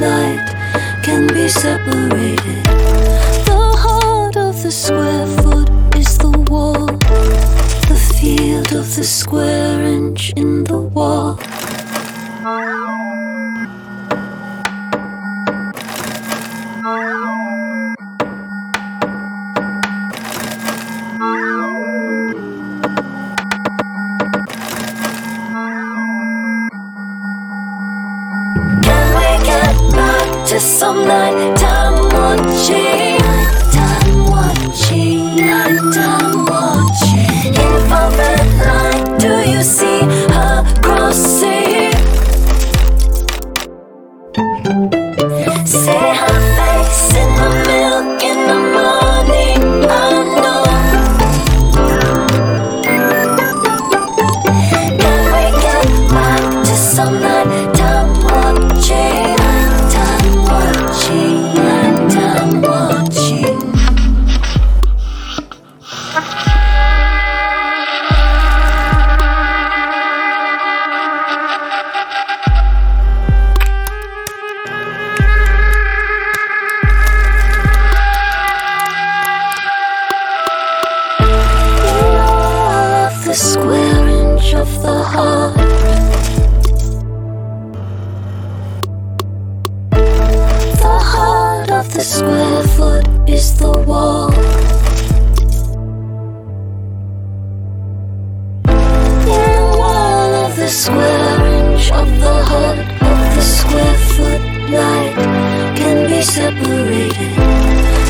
light can be separated. The heart of the square foot is the wall, the field of the square inch in the wall. To some nighttime watching, nighttime watching, nighttime watching. Infrared light, do you see her crossing? See her face in the milk in the morning, I know. Can we get back to some nighttime watching? Nighttime watching. Love the square inch of the heart. The square foot is the wall. In the wall of the square inch of the heart of the square foot, light can be separated.